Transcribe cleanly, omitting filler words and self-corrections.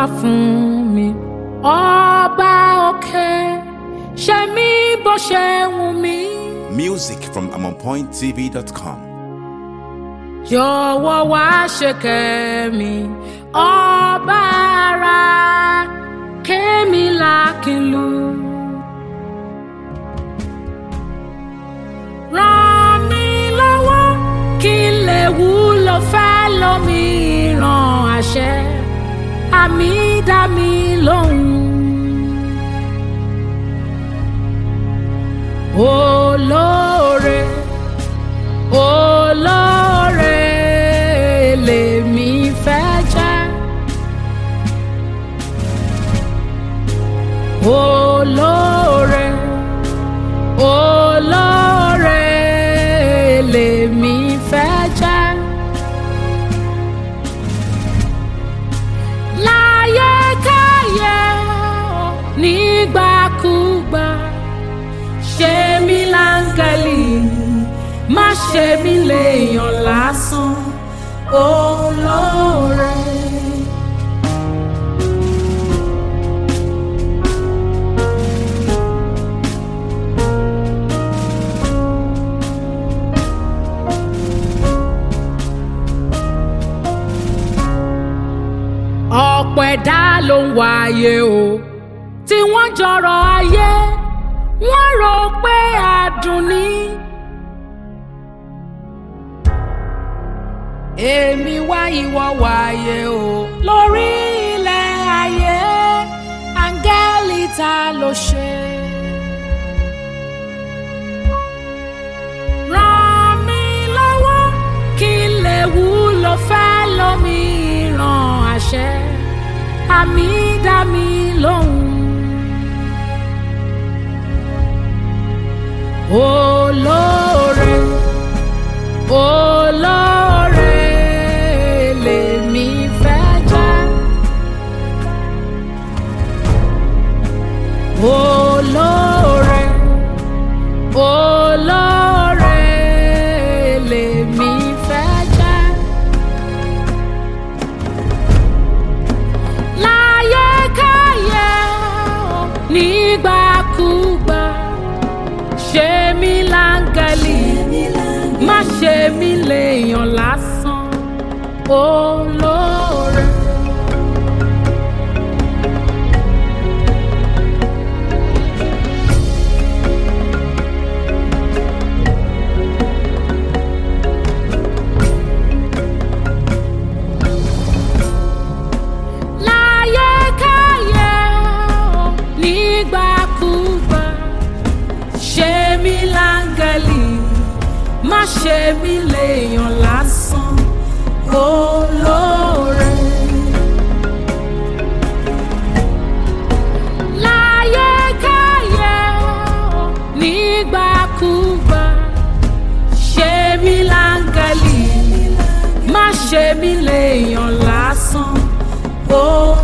gbàdúrà fún mi. Ọba òkè ṣe mí bó ṣe wù mí. Music from AmonPointTV.com. Jọ̀wọ́ wá ṣèkẹ́ mi, ọba ara kémi lákìlú. Ràn mí lọ́wọ́ kí n lè wúlò fẹ́ lómìíràn àṣẹ, àmì dá mi lóhùn. Olóore, olóore lèmi fẹ́ jẹ́. Olóore, olóore lèmi fẹ́ jẹ́. Láyé káyé nígbàkúgbà ṣe mí láńgẹ́lì, má ṣe mí léèyàn lásán. Olóore. Ọ̀pọ̀ ẹ̀dá ló ń wáyé o, tí wọ́n jọrọ̀ ayé, wọ́n rò pé adùn ni. Èmi wá ìwọ wáyé o, lórí ilẹ̀ ayé, áńgẹ́lì ta ló ṣe. Ràn mí lọ́wọ́ kí n lè wúlò fẹ́ lómìíràn àṣẹ, àmì dá mi lóhùn. Olóore, olóore lèmi fẹ́ jẹ́. Olóore, olóore lèmi fẹ́ jẹ́. Láyé káyé nígbàkúgbà ṣe mí láńgẹ́lì, má ṣe mí léèyàn lásán. Olóore. Láyé káyé nígbàkúgbà ṣe mí láńgẹ́lì, má ṣe mí léèyàn lásán. Olóore. Láyé káyé nígbàkúgbà ṣe mí láńgẹ́lì, má ṣe mí léèyàn lásán.